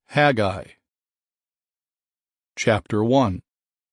Haggai. Chapter 1.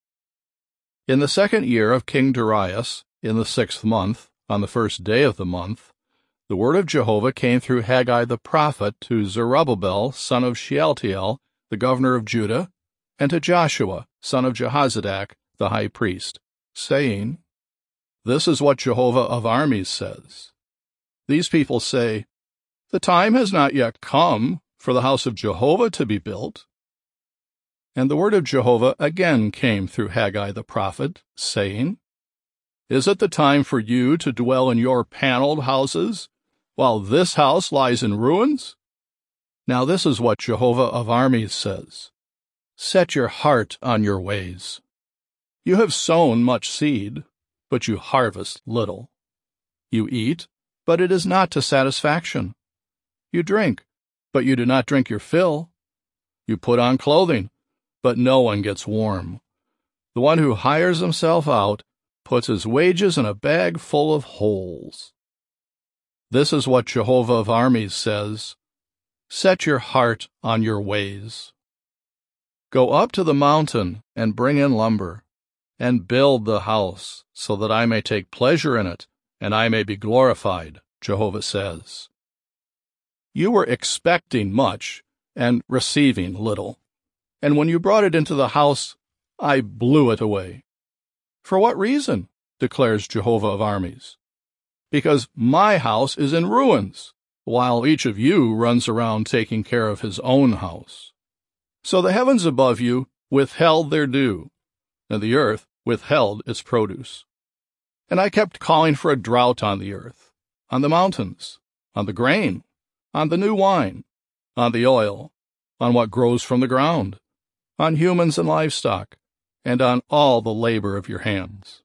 In the 2nd year of King Darius, in the 6th month, on the 1st day of the month, the word of Jehovah came through Haggai the prophet to Zerubbabel, son of Shealtiel, the governor of Judah, and to Joshua, son of Jehozadak, the high priest, saying, This is what Jehovah of armies says. These people say, The time has not yet come for the house of Jehovah to be built. And the word of Jehovah again came through Haggai the prophet, saying, Is it the time for you to dwell in your paneled houses, while this house lies in ruins? Now this is what Jehovah of armies says. Set your heart on your ways. You have sown much seed, but you harvest little. You eat, but it is not to satisfaction. You drink, but you do not drink your fill. You put on clothing, but no one gets warm. The one who hires himself out puts his wages in a bag full of holes. This is what Jehovah of armies says. Set your heart on your ways. Go up to the mountain and bring in lumber, and build the house, so that I may take pleasure in it, and I may be glorified, Jehovah says. You were expecting much and receiving little, and when you brought it into the house, I blew it away. For what reason? Declares Jehovah of armies. Because my house is in ruins, while each of you runs around taking care of his own house. So the heavens above you withheld their dew, and the earth withheld its produce. And I kept calling for a drought on the earth, on the mountains, on the grain, on the new wine, on the oil, on what grows from the ground, on humans and livestock, and on all the labor of your hands.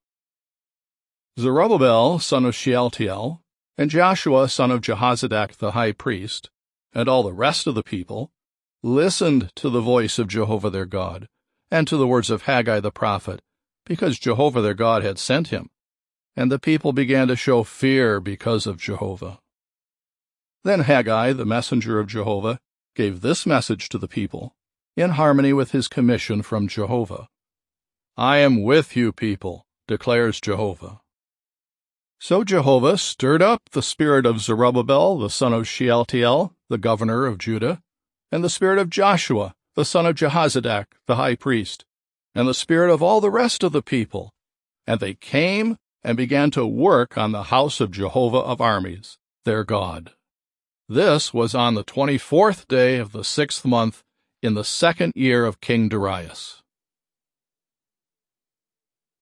Zerubbabel, son of Shealtiel, and Joshua, son of Jehozadak the high priest, and all the rest of the people, listened to the voice of Jehovah their God, and to the words of Haggai the prophet, because Jehovah their God had sent him, and the people began to show fear because of Jehovah. Then Haggai, the messenger of Jehovah, gave this message to the people, in harmony with his commission from Jehovah. I am with you, people, declares Jehovah. So Jehovah stirred up the spirit of Zerubbabel, the son of Shealtiel, the governor of Judah, and the spirit of Joshua, the son of Jehozadak, the high priest, and the spirit of all the rest of the people. And they came and began to work on the house of Jehovah of armies, their God. This was on the 24th day of the 6th month in the 2nd year of King Darius.